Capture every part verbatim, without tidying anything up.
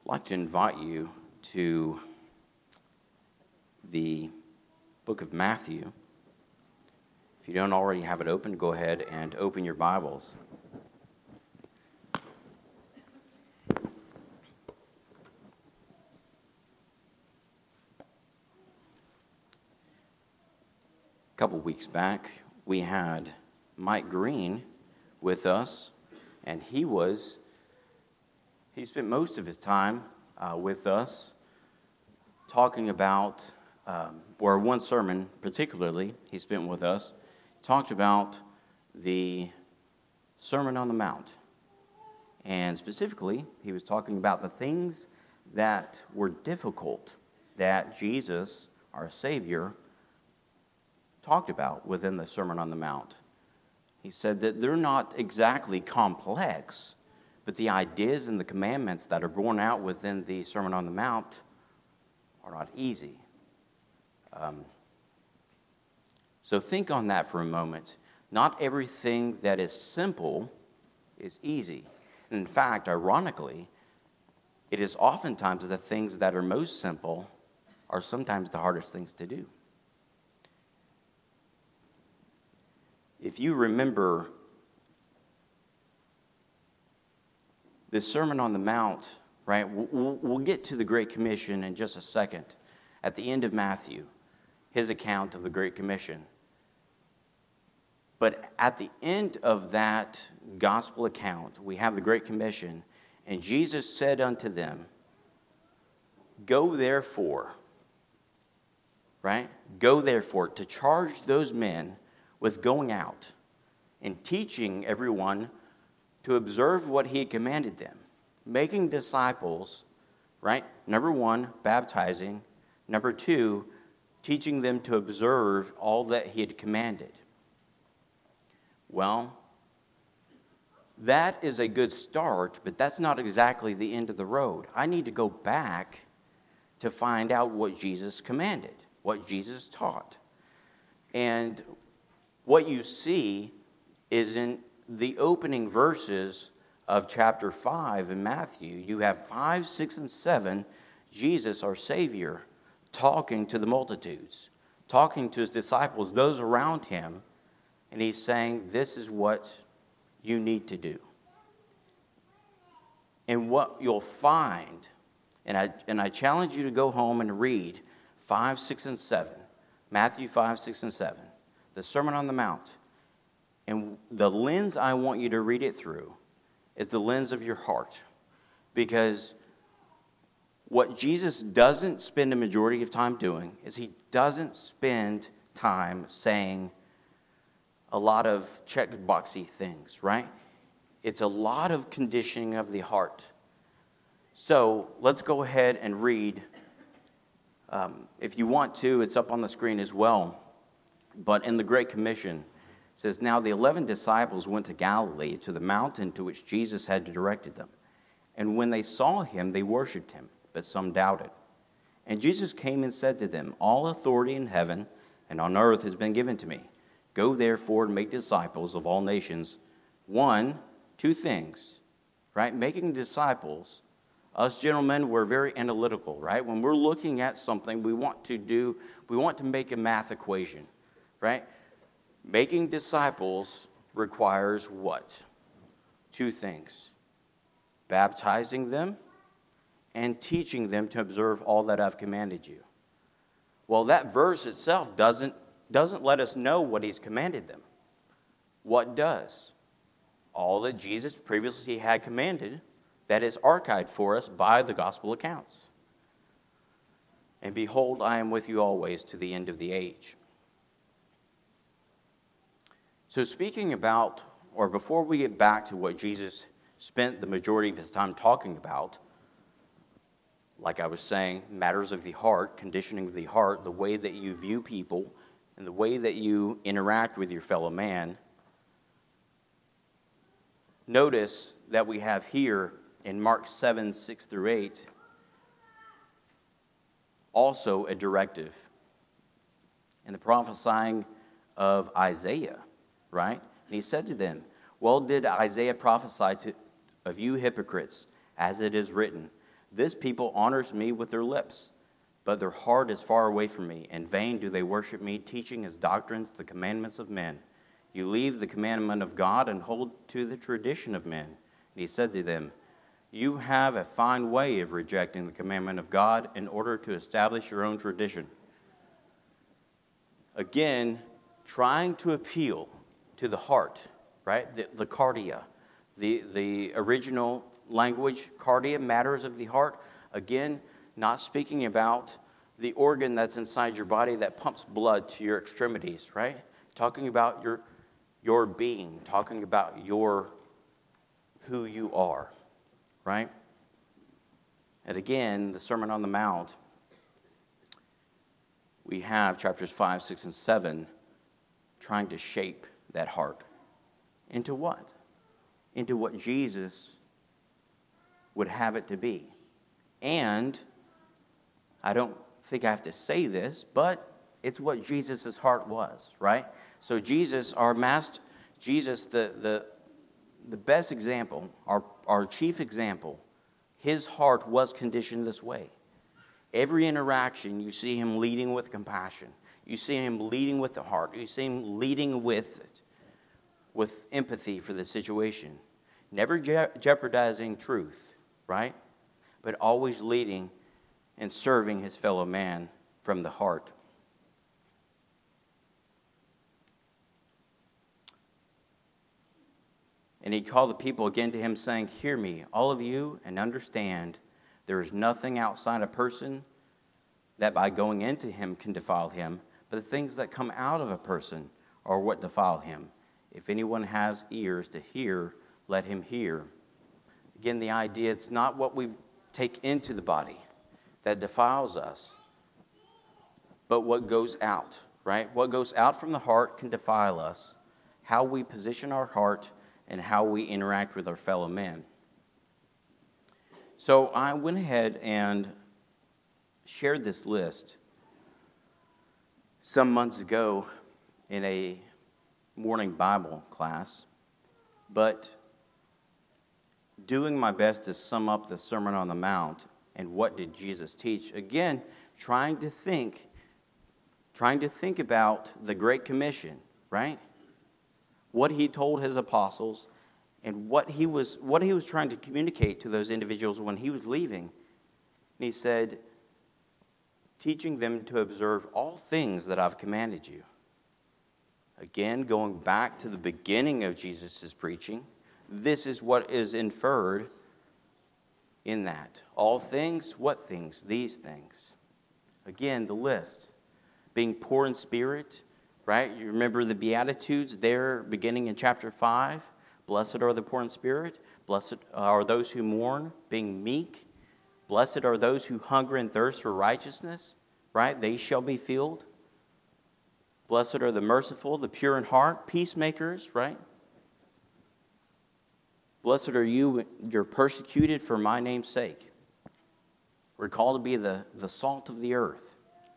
I'd like to invite you to the book of Matthew. If you don't already have it open, go ahead and open your Bibles. A couple weeks back, we had Mike Green with us, and he was, he spent most of his time uh, with us talking about, um, or one sermon particularly he spent with us, talked about the Sermon on the Mount. And specifically, he was talking about the things that were difficult that Jesus, our Savior, talked about within the Sermon on the Mount. He said that they're not exactly complex, but the ideas and the commandments that are borne out within the Sermon on the Mount are not easy. Um, so think on that for a moment. Not everything that is simple is easy. And in fact, ironically, it is oftentimes the things that are most simple are sometimes the hardest things to do. If you remember the Sermon on the Mount, right, we'll, we'll get to the Great Commission in just a second. At the end of Matthew, his account of the Great Commission. But at the end of that gospel account, we have the Great Commission, and Jesus said unto them, Go therefore, right? Go therefore to charge those men with going out and teaching everyone to observe what he had commanded them, making disciples, right? Number one, baptizing. Number two, teaching them to observe all that he had commanded. Well, that is a good start, but that's not exactly the end of the road. I need to go back to find out what Jesus commanded, what Jesus taught. And what you see is in the opening verses of chapter five in Matthew. You have five, six, and seven, Jesus, our Savior, talking to the multitudes, talking to his disciples, those around him, and he's saying, this is what you need to do. And what you'll find, and I, and I challenge you to go home and read five, six, and seven, Matthew five, six, and seven. The Sermon on the Mount. And the lens I want you to read it through is the lens of your heart. Because what Jesus doesn't spend a majority of time doing is he doesn't spend time saying a lot of checkboxy things, right? It's a lot of conditioning of the heart. So let's go ahead and read. Um, if you want to, it's up on the screen as well. But in the Great Commission, it says, Now the eleven disciples went to Galilee, to the mountain to which Jesus had directed them. And when they saw him, they worshipped him, but some doubted. And Jesus came and said to them, All authority in heaven and on earth has been given to me. Go therefore and make disciples of all nations. One, two things, right? Making disciples. Us gentlemen, we're very analytical, right? When we're looking at something, we want to do, we want to make a math equation. Right? Making disciples requires what? Two things. Baptizing them and teaching them to observe all that I've commanded you. Well, that verse itself doesn't, doesn't let us know what he's commanded them. What does? All that Jesus previously had commanded that is archived for us by the gospel accounts. And behold, I am with you always to the end of the age. So speaking about, or before we get back to what Jesus spent the majority of his time talking about, like I was saying, matters of the heart, conditioning of the heart, the way that you view people, and the way that you interact with your fellow man, notice that we have here in Mark seven, six through eight, also a directive. In the prophesying of Isaiah, right? And he said to them, Well did Isaiah prophesy to, of you hypocrites, as it is written, This people honors me with their lips, but their heart is far away from me. In vain do they worship me, teaching as doctrines the commandments of men. You leave the commandment of God and hold to the tradition of men. And he said to them, you have a fine way of rejecting the commandment of God in order to establish your own tradition. Again, trying to appeal to the heart, right? The, the cardia, the, the original language, cardia, matters of the heart. Again, not speaking about the organ that's inside your body that pumps blood to your extremities, right? Talking about your, your being, talking about your, who you are, right? And again, the Sermon on the Mount, we have chapters five, six, and seven trying to shape that heart into what? Into what Jesus would have it to be. And I don't think I have to say this, but it's what Jesus' heart was, right? So Jesus, our master, Jesus, the, the, the best example, our, our chief example, his heart was conditioned this way. Every interaction, you see him leading with compassion. You see him leading with the heart. You see him leading with, with empathy for the situation. Never je- jeopardizing truth, right? But always leading and serving his fellow man from the heart. And he called the people again to him, saying, hear me, all of you, and understand there is nothing outside a person that by going into him can defile him, but the things that come out of a person are what defile him. If anyone has ears to hear, let him hear. Again, the idea, it's not what we take into the body that defiles us, but what goes out, right? What goes out from the heart can defile us. How we position our heart and how we interact with our fellow men. So I went ahead and shared this list some months ago in a morning Bible class, but doing my best to sum up the Sermon on the Mount and what did Jesus teach, again, trying to think, trying to think about the Great Commission, right? What he told his apostles and what he was what he was trying to communicate to those individuals when he was leaving. And he said, teaching them to observe all things that I've commanded you. Again, going back to the beginning of Jesus' preaching, this is what is inferred in that. All things, what things? These things. Again, the list. Being poor in spirit, right? You remember the Beatitudes there beginning in chapter five. Blessed are the poor in spirit. Blessed are those who mourn, being meek. Blessed are those who hunger and thirst for righteousness, right? They shall be filled. Blessed are the merciful, the pure in heart, peacemakers, right? Blessed are you, you're persecuted for my name's sake. We're called to be the, the salt of the earth.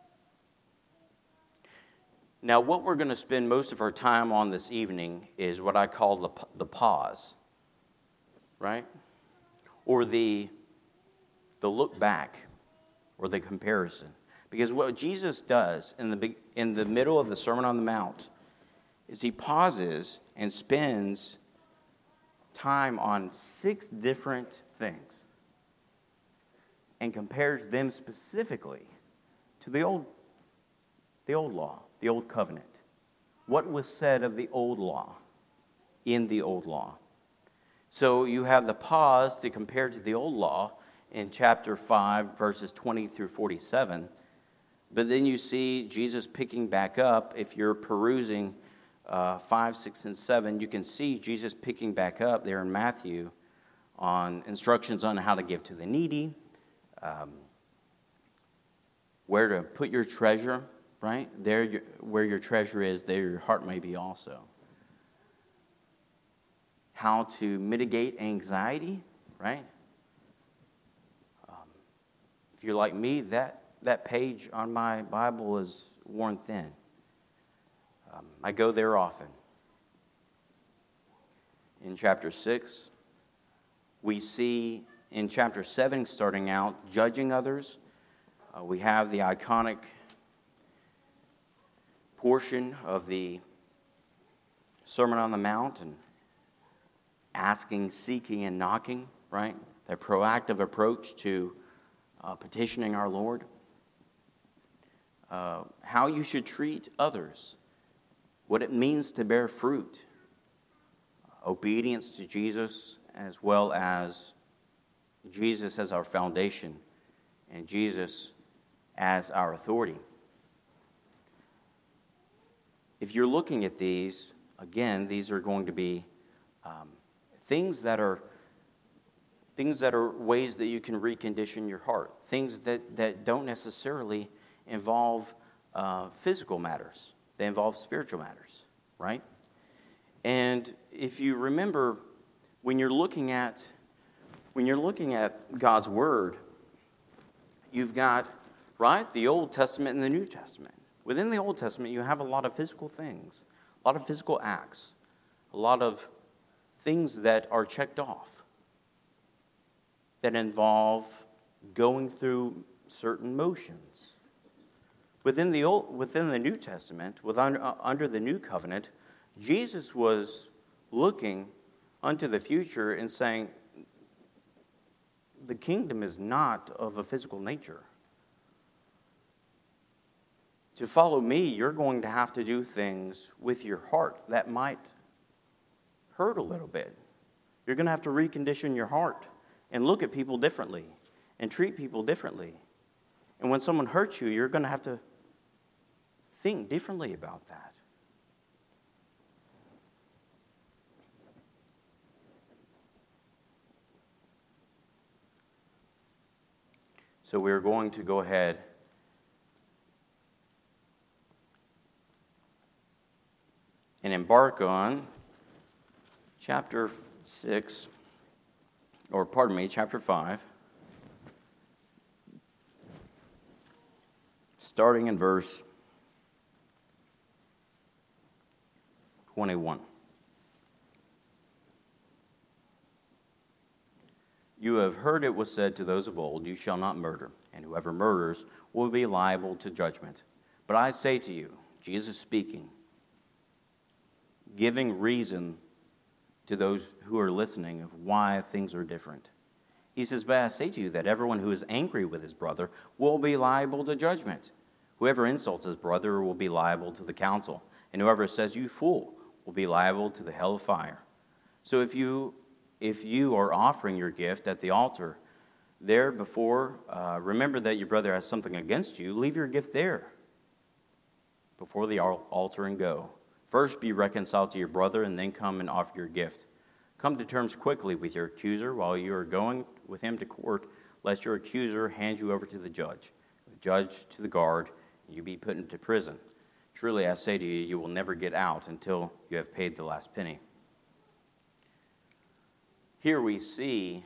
Now, what we're going to spend most of our time on this evening is what I call the, the pause, right? Or the, the look back, or the comparison. Because what Jesus does in the, in the middle of the Sermon on the Mount is he pauses and spends time on six different things and compares them specifically to the old, the old law, the old covenant. What was said of the old law in the old law? So you have the pause to compare to the old law in chapter five, verses twenty through forty-seven. But then you see Jesus picking back up. If you're perusing uh, five, six, and seven, you can see Jesus picking back up there in Matthew on instructions on how to give to the needy, um, where to put your treasure, right? There, your, where your treasure is, there your heart may be also. How to mitigate anxiety, right? Um, if you're like me, that, that page on my Bible is worn thin. Um, I go there often. In chapter six, we see in chapter seven, starting out, judging others. Uh, we have the iconic portion of the Sermon on the Mount and asking, seeking, and knocking, right? That proactive approach to uh, petitioning our Lord. Uh, how you should treat others. What it means to bear fruit. Obedience to Jesus, as well as Jesus as our foundation and Jesus as our authority. If you're looking at these, again, these are going to be um, things that are things that are ways that you can recondition your heart. Things that, that don't necessarily involve uh, physical matters. They involve spiritual matters, right? And if you remember, when you're looking at when you're looking at God's Word, you've got, right, the Old Testament and the New Testament. Within the Old Testament, you have a lot of physical things, a lot of physical acts, a lot of things that are checked off, that involve going through certain motions. Within the Old, within the New Testament, within, uh, under the New Covenant, Jesus was looking unto the future and saying, the kingdom is not of a physical nature. To follow me, you're going to have to do things with your heart that might hurt a little bit. You're going to have to recondition your heart and look at people differently and treat people differently. And when someone hurts you, you're going to have to think differently about that. So we're going to go ahead and embark on chapter six, or pardon me, chapter five, starting in verse twenty-one. You have heard it was said to those of old, you shall not murder, and whoever murders will be liable to judgment. But I say to you, Jesus speaking, giving reason to those who are listening of why things are different. He says, but I say to you that everyone who is angry with his brother will be liable to judgment. Whoever insults his brother will be liable to the council, and whoever says, you fool, will be liable to the hell of fire. So if you if you are offering your gift at the altar, there before, uh, remember that your brother has something against you, leave your gift there before the altar and go. First be reconciled to your brother, and then come and offer your gift. Come to terms quickly with your accuser while you are going with him to court, lest your accuser hand you over to the judge, the judge to the guard, and you be put into prison. Truly, I say to you, you will never get out until you have paid the last penny. Here we see,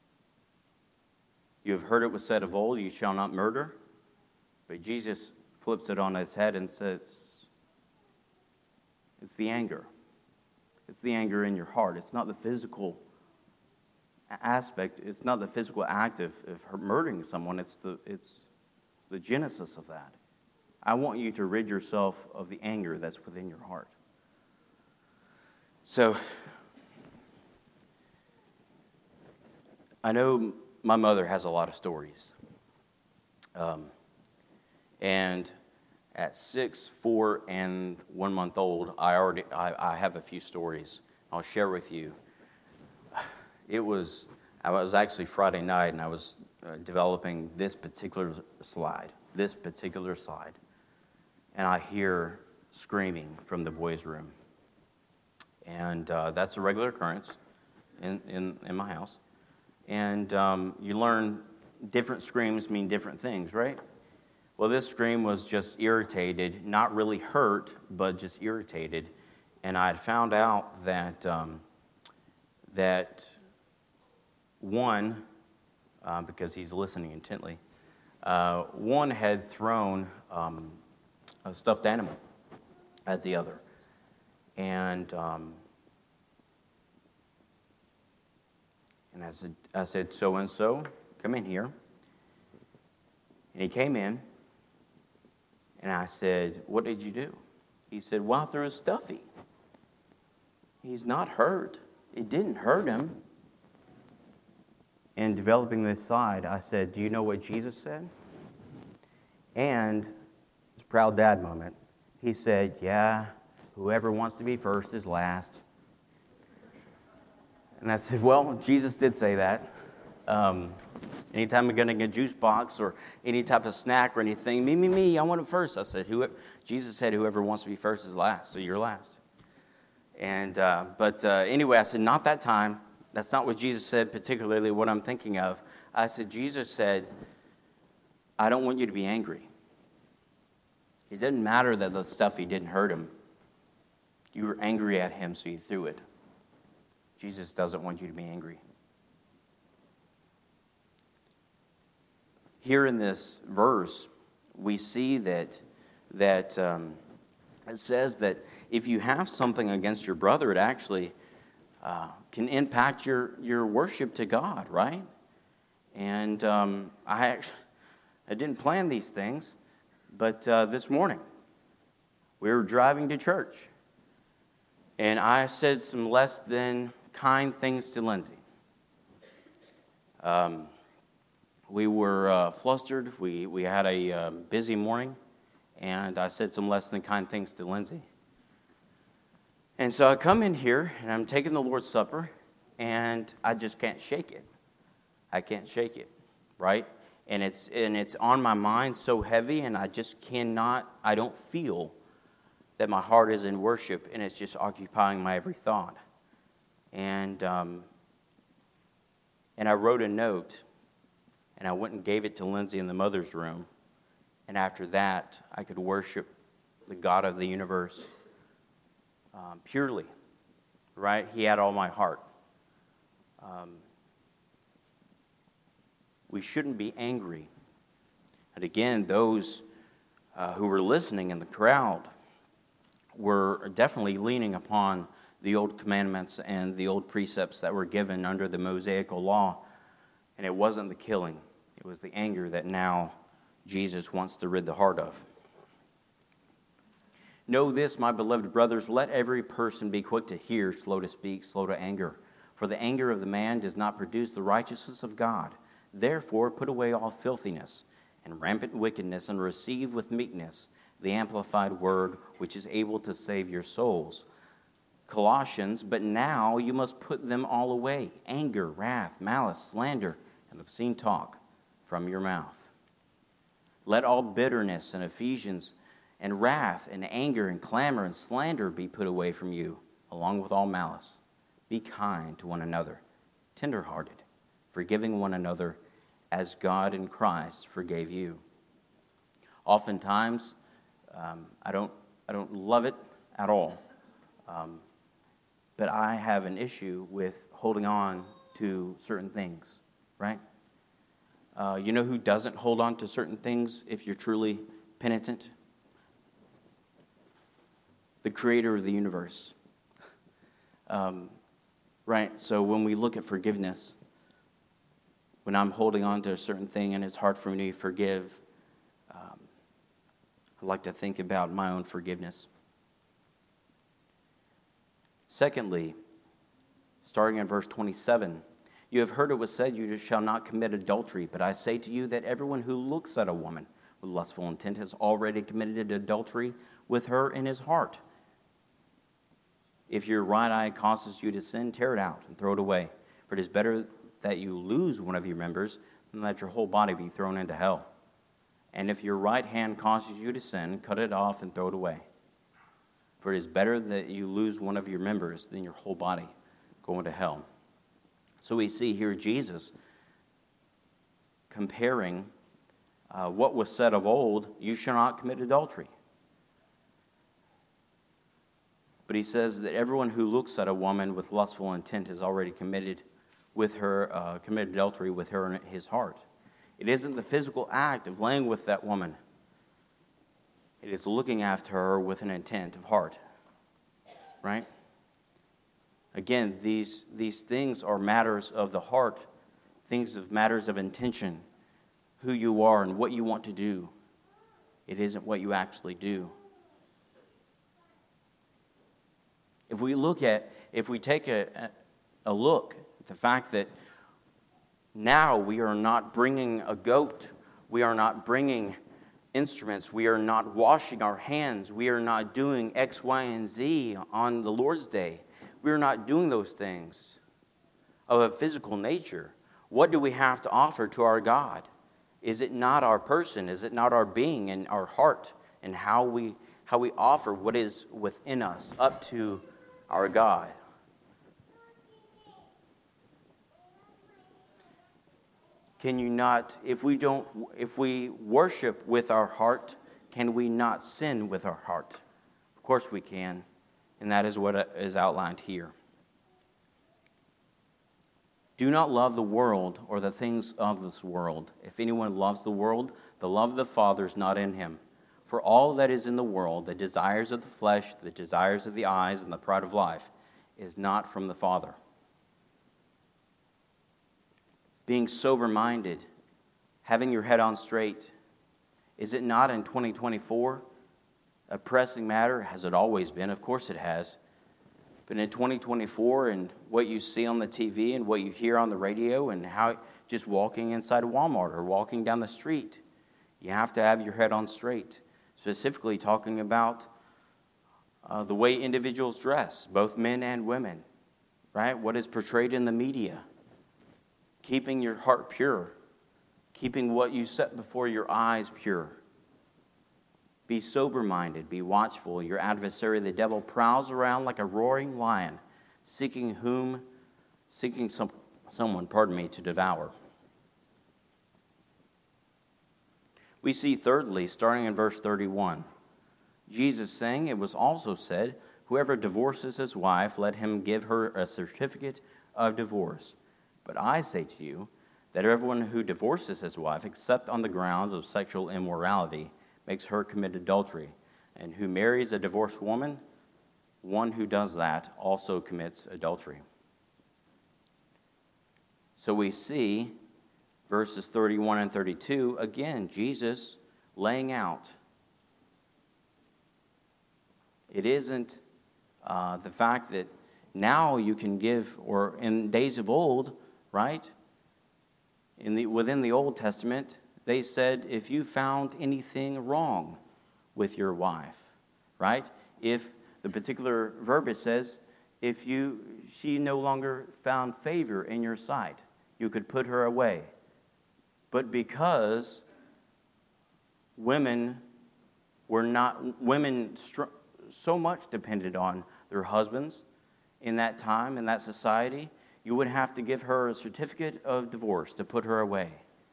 you have heard it was said of old, you shall not murder. But Jesus flips it on his head and says, it's the anger. It's the anger in your heart. It's not the physical aspect. It's not the physical act of, of murdering someone. It's the, it's the genesis of that. I want you to rid yourself of the anger that's within your heart. So, I know my mother has a lot of stories. Um, and at six, four, and one month old, I already I, I have a few stories I'll share with you. It was, I was actually Friday night, and I was uh, developing this particular slide, this particular slide. And I hear screaming from the boys' room. And uh, that's a regular occurrence in, in, in my house. And um, you learn different screams mean different things, right? Well, this scream was just irritated, not really hurt, but just irritated. And I had found out that um, that one, uh, because he's listening intently, uh, one had thrown um, a stuffed animal at the other. And um, And I said, I said, so-and-so, come in here. And he came in, and I said, what did you do? He said, well, I threw a stuffy. He's not hurt. It didn't hurt him. And developing this slide, I said, do you know what Jesus said? And it's a proud dad moment. He said, yeah, whoever wants to be first is last. And I said, well, Jesus did say that. Um, anytime I'm getting a juice box or any type of snack or anything, me, me, me, I want it first. I said, whoever, Jesus said, whoever wants to be first is last, so you're last. And uh, But uh, anyway, I said, not that time. That's not what Jesus said, particularly what I'm thinking of. I said, Jesus said, I don't want you to be angry. It didn't matter that the stuffy didn't hurt him. You were angry at him, so you threw it. Jesus doesn't want you to be angry. Here in this verse, we see that, that um, it says that if you have something against your brother, it actually uh, can impact your, your worship to God, right? And um, I actually, I didn't plan these things, but uh, this morning we were driving to church, and I said some less than kind things to Lindsay. Um, we were uh, flustered. We we had a uh, busy morning, and I said some less than kind things to Lindsay. And so I come in here, and I'm taking the Lord's Supper, and I just can't shake it. I can't shake it, right? And it's and it's on my mind so heavy, and I just cannot, I don't feel that my heart is in worship, and it's just occupying my every thought. And um, and I wrote a note, and I went and gave it to Lindsay in the mother's room. And after that, I could worship the God of the universe um, purely, right? He had all my heart. Um, we shouldn't be angry. And again, those uh, who were listening in the crowd were definitely leaning upon the old commandments and the old precepts that were given under the Mosaical law. And it wasn't the killing. It was the anger that now Jesus wants to rid the heart of. Know this, my beloved brothers, let every person be quick to hear, slow to speak, slow to anger. For the anger of the man does not produce the righteousness of God. Therefore, put away all filthiness and rampant wickedness, and receive with meekness the amplified word, which is able to save your souls. Colossians, but now you must put them all away: anger, wrath, malice, slander, and obscene talk from your mouth. Let all bitterness and Ephesians and wrath and anger and clamor and slander be put away from you, along with all malice. Be kind to one another, tenderhearted, forgiving one another as God in Christ forgave you. Oftentimes, um, I don't I don't love it at all, um, but I have an issue with holding on to certain things, right? Uh, you know who doesn't hold on to certain things if you're truly penitent? The creator of the universe. Um, right, so when we look at forgiveness, when I'm holding on to a certain thing and it's hard for me to forgive, um, I like to think about my own forgiveness. Secondly, starting in verse twenty-seven, you have heard it was said, you shall not commit adultery, but I say to you that everyone who looks at a woman with lustful intent has already committed adultery with her in his heart. If your right eye causes you to sin, tear it out and throw it away. For it is better that you lose one of your members than that your whole body be thrown into hell. And if your right hand causes you to sin, cut it off and throw it away. For it is better that you lose one of your members than your whole body go into hell. So we see here Jesus comparing uh, what was said of old, you shall not commit adultery. But he says that everyone who looks at a woman with lustful intent has already committed with her, uh, committed adultery with her in his heart. It isn't the physical act of laying with that woman. It is looking after her with an intent of heart, right? Again, these, these things are matters of the heart, things of matters of intention, who you are and what you want to do. It isn't what you actually do. If we look at, if we take a, a look at the fact that now we are not bringing a goat, we are not bringing instruments, we are not washing our hands, we are not doing X, Y, and Z on the Lord's Day. We are not doing those things of a physical nature. What do we have to offer to our God? Is it not our person? Is it not our being and our heart and how we how we offer what is within us up to our God? Can you not, if we don't, if we worship with our heart, can we not sin with our heart? Of course we can, and that is what is outlined here. Do not love the world or the things of this world. If anyone loves the world, the love of the Father is not in him. For all that is in the world, the desires of the flesh, the desires of the eyes, and the pride of life, is not from the Father. Being sober-minded, having your head on straight, is it not in twenty twenty-four a pressing matter? Has it always been? Of course it has. But in twenty twenty-four, and what you see on the T V and what you hear on the radio, and how just walking inside a Walmart or walking down the street, you have to have your head on straight. Specifically talking about uh, the way individuals dress, both men and women, right? What is portrayed in the media. Keeping your heart pure. Keeping what you set before your eyes pure. Be sober-minded, be watchful. Your adversary, the devil, prowls around like a roaring lion, seeking whom, seeking some, someone, pardon me, to devour. We see thirdly, starting in verse thirty-one, Jesus saying, it was also said, whoever divorces his wife, let him give her a certificate of divorce. But I say to you that everyone who divorces his wife, except on the grounds of sexual immorality, makes her commit adultery. And who marries a divorced woman, one who does that also commits adultery. So we see verses thirty-one and thirty-two, again, Jesus laying out. It isn't uh, the fact that now you can give, or in days of old, right? In the within the Old Testament, they said if you found anything wrong with your wife, right? If the particular verbiage says, if you she no longer found favor in your sight, you could put her away. But because women were not women str- so much depended on their husbands in that time, in that society, you would have to give her a certificate of divorce to put her away.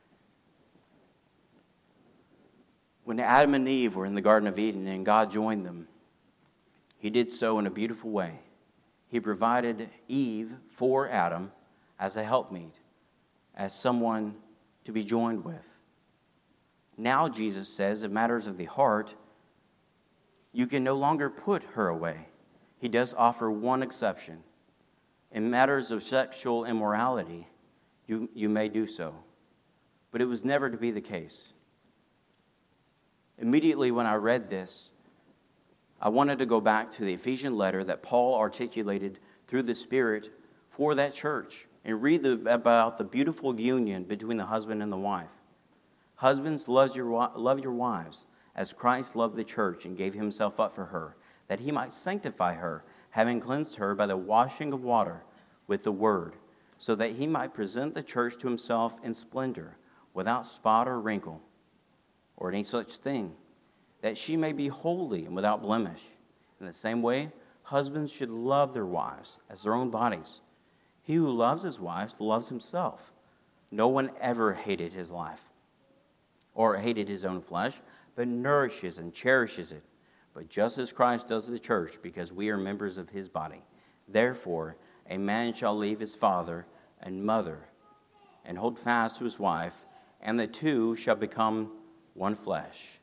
When Adam and Eve were in the Garden of Eden and God joined them, he did so in a beautiful way. He provided Eve for Adam as a helpmeet, as someone to be joined with. Now Jesus says, in matters of the heart, you can no longer put her away. He does offer one exception. In matters of sexual immorality, you, you may do so. But it was never to be the case. Immediately when I read this, I wanted to go back to the Ephesian letter that Paul articulated through the Spirit for that church and read the, about the beautiful union between the husband and the wife. Husbands, love your, love your wives as Christ loved the church and gave himself up for her, that he might sanctify her, having cleansed her by the washing of water with the word, so that he might present the church to himself in splendor, without spot or wrinkle, or any such thing, that she may be holy and without blemish. In the same way, husbands should love their wives as their own bodies. He who loves his wife loves himself. No one ever hated his life, or hated his own flesh, but nourishes and cherishes it. But just as Christ does the church, because we are members of his body. Therefore, a man shall leave his father and mother, and hold fast to his wife, and the two shall become one flesh.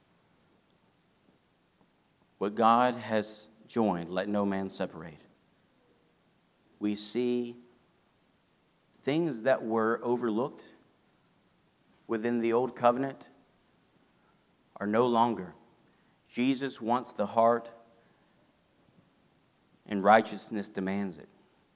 What God has joined, let no man separate. we see things that were overlooked within the old covenant are no longer. Jesus wants the heart, and righteousness demands it.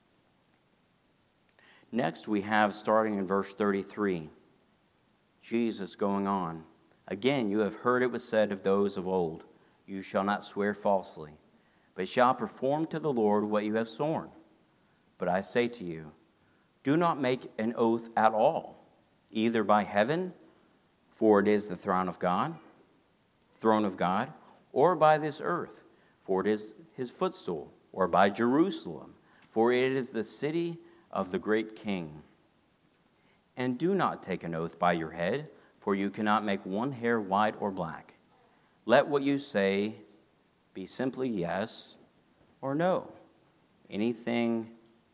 Next, we have, starting in verse thirty-three, Jesus going on. Again, you have heard it was said of those of old, you shall not swear falsely, but shall perform to the Lord what you have sworn. But I say to you, do not make an oath at all, either by heaven, for it is the throne of God, throne of God, or by this earth, for it is his footstool, or by Jerusalem, for it is the city of the great King. And do not take an oath by your head, for you cannot make one hair white or black. Let what you say be simply yes or no. Anything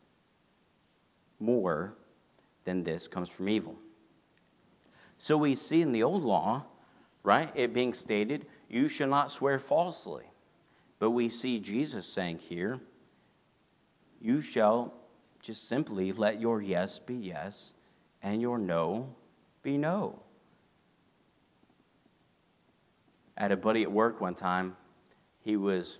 more than this comes from evil. So we see in the old law, right, it being stated, you shall not swear falsely. But we see Jesus saying here, you shall just simply let your yes be yes and your no be no. I had a buddy at work one time. He was,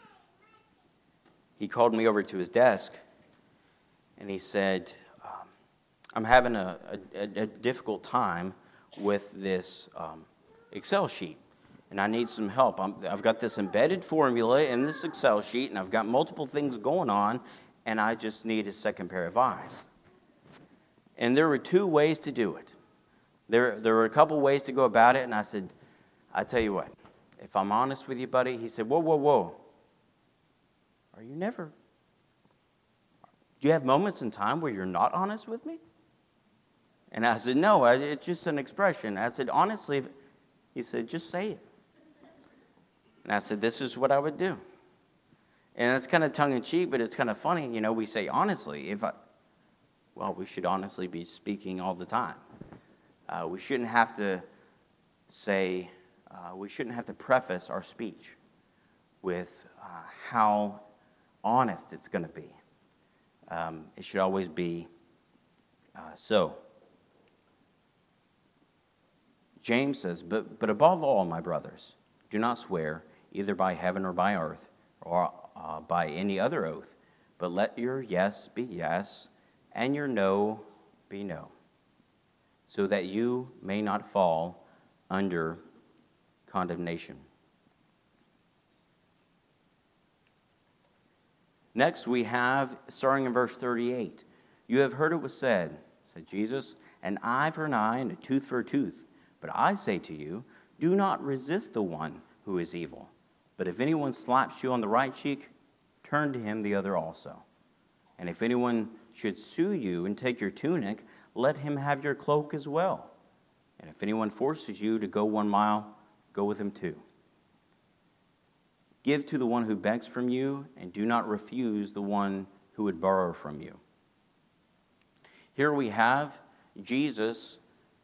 he called me over to his desk and he said, um, I'm having a, a, a difficult time with this um, Excel sheet, and I need some help. I'm, I've got this embedded formula in this Excel sheet, and I've got multiple things going on, and I just need a second pair of eyes. And there were two ways to do it. There, there were a couple ways to go about it, and I said, I tell you what, if I'm honest with you, buddy, he said, whoa, whoa, whoa. Are you never, do you have moments in time where you're not honest with me? And I said, no, I, it's just an expression. I said, honestly, he said, just say it. And I said, this is what I would do. And it's kind of tongue-in-cheek, but it's kind of funny. You know, we say honestly. If I, well, we should honestly be speaking all the time. Uh, we shouldn't have to say, uh, we shouldn't have to preface our speech with uh, how honest it's going to be. Um, it should always be uh, so. James says, but, but above all, my brothers, do not swear either by heaven or by earth or uh, by any other oath, but let your yes be yes and your no be no, so that you may not fall under condemnation. Next, we have, starting in verse thirty-eight, you have heard it was said, said Jesus, an eye for an eye and a tooth for a tooth. But I say to you, do not resist the one who is evil. But if anyone slaps you on the right cheek, turn to him the other also. And if anyone should sue you and take your tunic, let him have your cloak as well. And if anyone forces you to go one mile, go with him two. Give to the one who begs from you, and do not refuse the one who would borrow from you. Here we have Jesus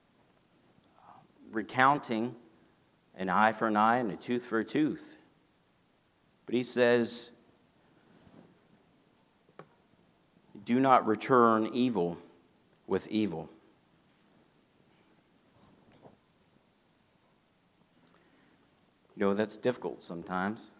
recounting an eye for an eye and a tooth for a tooth. But he says, do not return evil with evil. You know, that's difficult sometimes.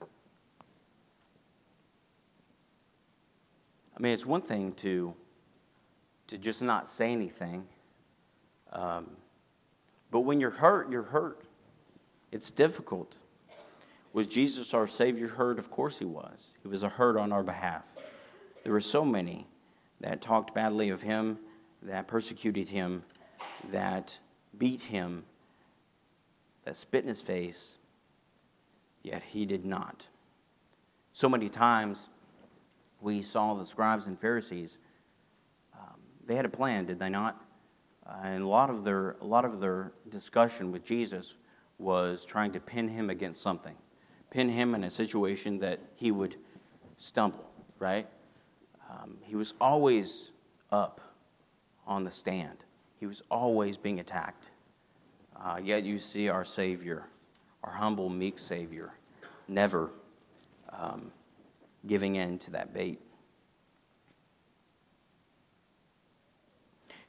I mean, it's one thing to, to just not say anything. Um, But when you're hurt, you're hurt. It's difficult. Was Jesus our Savior hurt? Of course he was. He was a hurt on our behalf. There were so many that talked badly of him, that persecuted him, that beat him, that spit in his face, yet he did not. So many times we saw the scribes and Pharisees, um, they had a plan, did they not? Uh, and a lot of their a lot of their discussion with Jesus was trying to pin him against something, pin him in a situation that he would stumble. Right? Um, he was always up on the stand. He was always being attacked. Uh, yet you see our Savior, our humble, meek Savior, never um, giving in to that bait.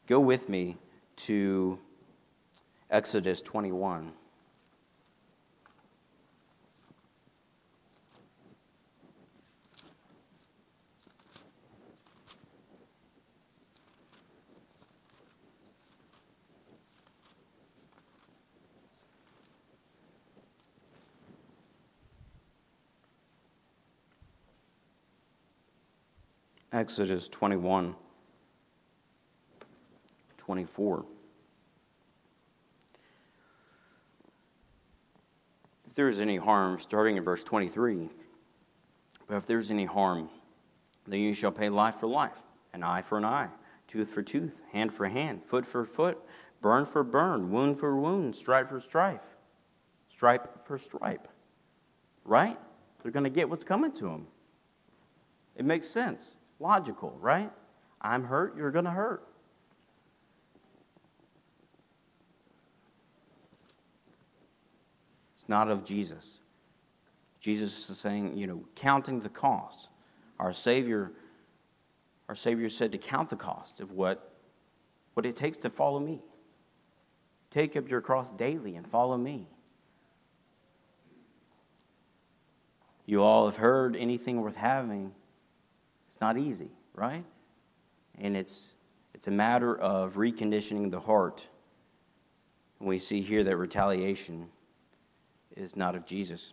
go with me to Exodus twenty-one. Exodus twenty-one, twenty-four. If there is any harm, starting in verse twenty-three, but if there is any harm, then you shall pay life for life, an eye for an eye, tooth for tooth, hand for hand, foot for foot, burn for burn, wound for wound, stripe for stripe, stripe for stripe. Right? They're going to get what's coming to them. It makes sense. Logical, right? I'm hurt, you're going to hurt. It's not of Jesus. Jesus is saying, you know, counting the cost. Our Savior, our Savior said to count the cost of what, what it takes to follow me. Take up your cross daily and follow me. You all have heard anything worth having. It's not easy, right? And it's it's a matter of reconditioning the heart. And we see here that retaliation is not of Jesus.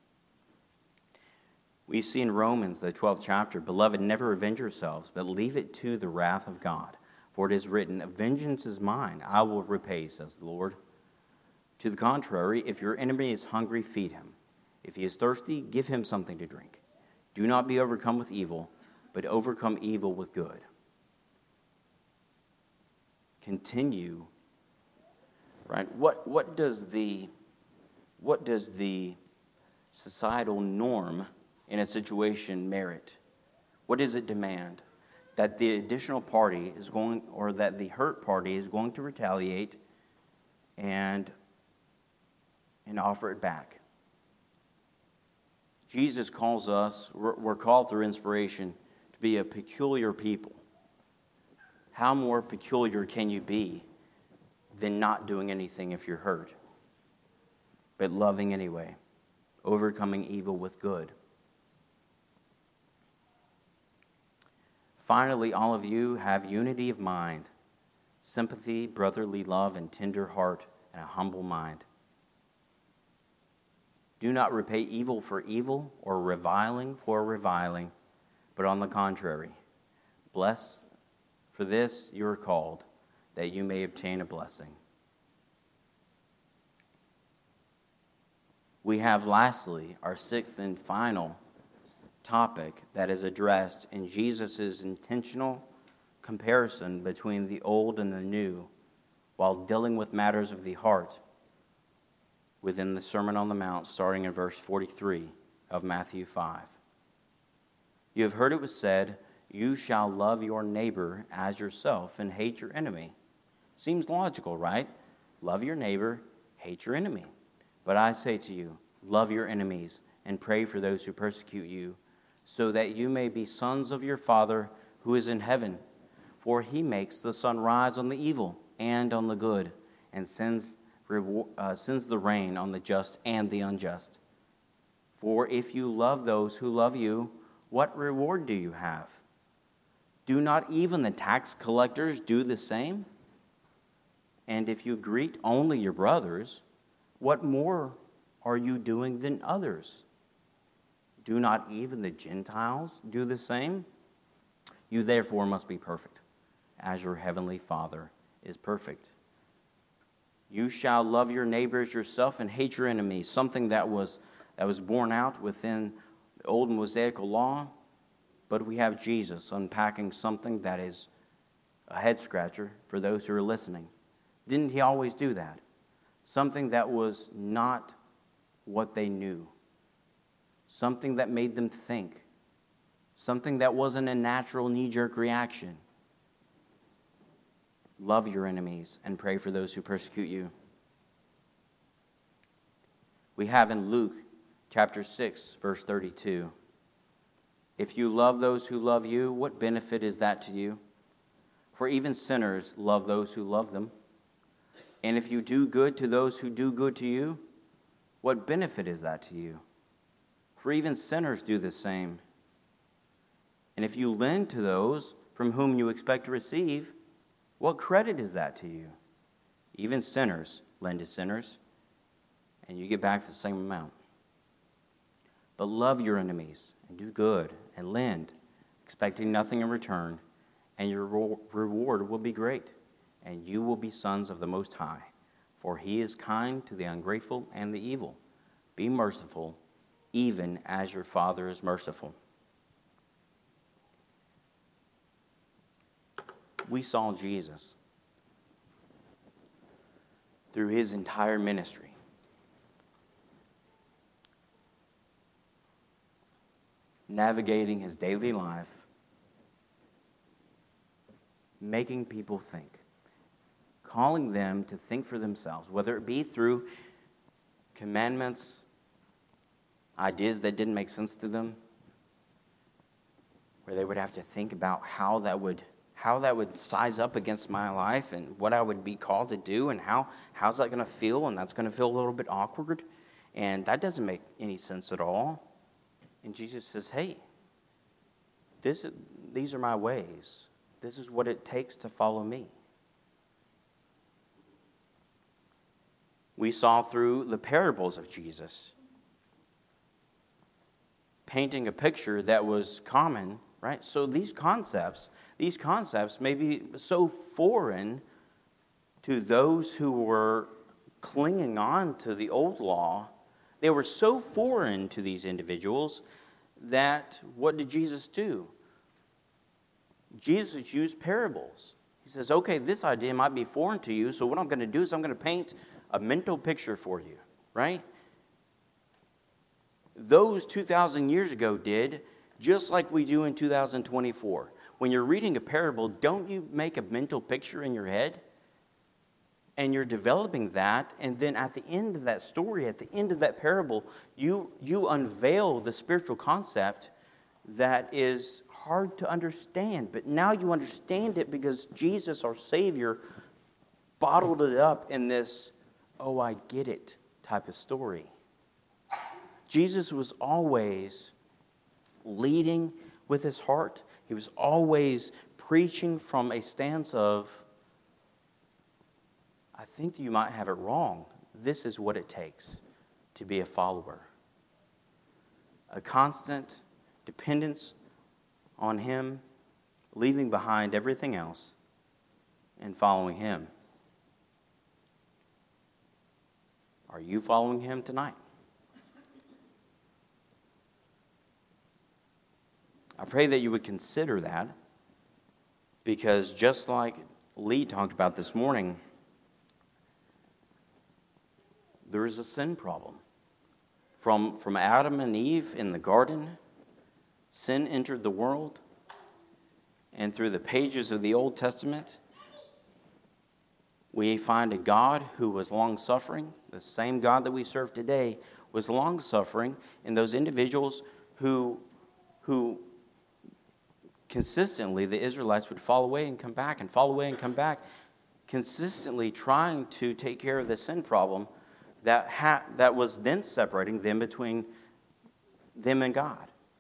We see in Romans, the twelfth chapter, Beloved, never avenge yourselves, but leave it to the wrath of God. For it is written, vengeance is mine, I will repay, says the Lord. To the contrary, if your enemy is hungry, feed him. If he is thirsty, give him something to drink. Do not be overcome with evil, but overcome evil with good. Continue, right? What what does the what does the societal norm in a situation merit? What does it demand? That the additional party is going, or that the hurt party is going to retaliate and and offer it back. Jesus calls us, we're, we're called through inspiration to be a peculiar people. How more peculiar can you be than not doing anything if you're hurt, but loving anyway, overcoming evil with good? Finally, all of you have unity of mind, sympathy, brotherly love, and tender heart, and a humble mind. Do not repay evil for evil or reviling for reviling, but on the contrary, bless, for this you are called, that you may obtain a blessing. We have lastly our sixth and final topic that is addressed in Jesus' intentional comparison between the old and the new while dealing with matters of the heart within the Sermon on the Mount, starting in verse forty-three of Matthew five. You have heard it was said, you shall love your neighbor as yourself and hate your enemy. Seems logical, right? Love your neighbor, hate your enemy. But I say to you, love your enemies and pray for those who persecute you, so that you may be sons of your Father who is in heaven. For he makes the sun rise on the evil and on the good, and sends, uh, sends the rain on the just and the unjust. For if you love those who love you, what reward do you have? Do not even the tax collectors do the same? And if you greet only your brothers, what more are you doing than others? Do not even the Gentiles do the same? You therefore must be perfect, as your heavenly Father is perfect. You shall love your neighbors yourself and hate your enemies, something that was that was borne out within the old Mosaical law, but we have Jesus unpacking something that is a head scratcher for those who are listening. Didn't he always do that? Something that was not what they knew. Something that made them think. Something that wasn't a natural knee-jerk reaction. Love your enemies and pray for those who persecute you. We have in Luke chapter six, verse thirty-two. If you love those who love you, what benefit is that to you? For even sinners love those who love them. And if you do good to those who do good to you, what benefit is that to you? For even sinners do the same. And if you lend to those from whom you expect to receive, what credit is that to you? Even sinners lend to sinners, and you get back the same amount. But love your enemies, and do good, and lend, expecting nothing in return, and your reward will be great, and you will be sons of the Most High. For he is kind to the ungrateful and the evil. Be merciful, even as your Father is merciful. We saw Jesus through his entire ministry. Navigating his daily life, making people think, calling them to think for themselves, whether it be through commandments, ideas that didn't make sense to them, where they would have to think about how that would how that would size up against my life and what I would be called to do and how how's that going to feel, and that's going to feel a little bit awkward, and that doesn't make any sense at all. And Jesus says, hey, this is, these are my ways. This is what it takes to follow me. We saw through the parables of Jesus, painting a picture that was common, right? So these concepts, these concepts may be so foreign to those who were clinging on to the old law. They were so foreign to these individuals that what did Jesus do? Jesus used parables. He says, okay, this idea might be foreign to you, so what I'm going to do is I'm going to paint a mental picture for you, right? Those two thousand years ago did, just like we do in two thousand twenty-four. When you're reading a parable, don't you make a mental picture in your head? And you're developing that, and then at the end of that story, at the end of that parable, you, you unveil the spiritual concept that is hard to understand. But now you understand it because Jesus, our Savior, bottled it up in this, oh, I get it type of story. Jesus was always leading with his heart. He was always preaching from a stance of, I think you might have it wrong. This is what it takes to be a follower. A constant dependence on him, leaving behind everything else, and following him. Are you following him tonight? I pray that you would consider that, because just like Lee talked about this morning, there is a sin problem. From, from Adam and Eve in the garden, sin entered the world, and through the pages of the Old Testament, we find a God who was long-suffering. The same God that we serve today was long-suffering in those individuals who, who consistently, the Israelites would fall away and come back and fall away and come back, consistently trying to take care of the sin problem that ha- that was then separating them between them and God.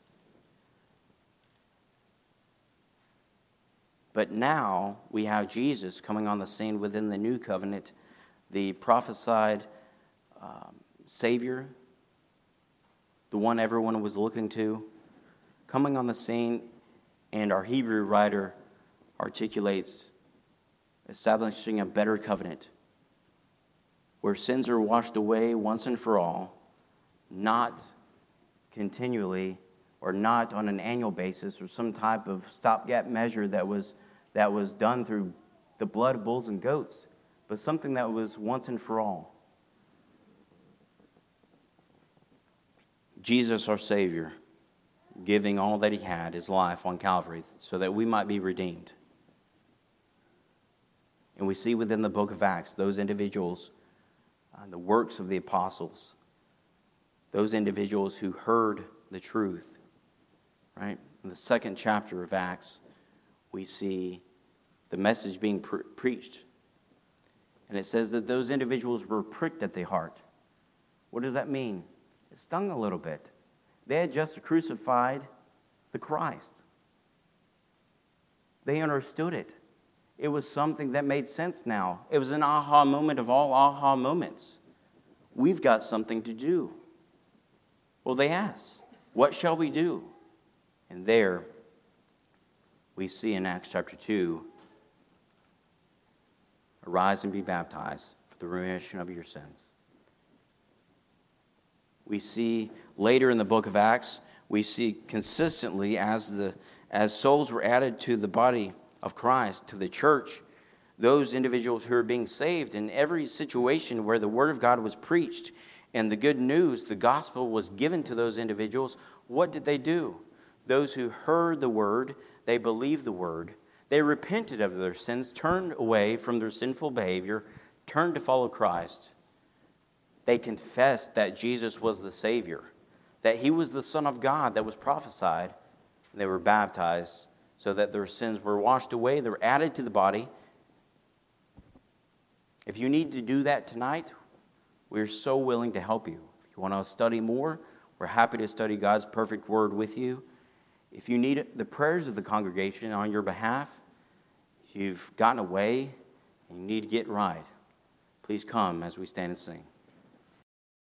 But now we have Jesus coming on the scene within the new covenant, the prophesied um, Savior, the one everyone was looking to, coming on the scene, and our Hebrew writer articulates establishing a better covenant where sins are washed away once and for all, not continually or not on an annual basis or some type of stopgap measure that was that was done through the blood of bulls and goats, but something that was once and for all. Jesus, our Savior, giving all that he had, his life on Calvary, so that we might be redeemed. And we see within the book of Acts those individuals, uh, the works of the apostles, those individuals who heard the truth, right? In the second chapter of Acts, we see the message being pre- preached. And it says that those individuals were pricked at the heart. What does that mean? It stung a little bit. They had just crucified the Christ. They understood it. It was something that made sense now. It was an aha moment of all aha moments. We've got something to do. Well, they asked, what shall we do? And there we see in Acts chapter two, arise and be baptized for the remission of your sins. We see later in the book of Acts, we see consistently as the as souls were added to the body of Christ, to the church, those individuals who are being saved in every situation where the word of God was preached and the good news, the gospel was given to those individuals, what did they do? Those who heard the word, they believed the word, they repented of their sins, turned away from their sinful behavior, turned to follow Christ. They confessed that Jesus was the Savior, that he was the Son of God that was prophesied. They were baptized so that their sins were washed away. They were added to the body. If you need to do that tonight, we're so willing to help you. If you want to study more, we're happy to study God's perfect word with you. If you need the prayers of the congregation on your behalf, if you've gotten away and you need to get right, please come as we stand and sing.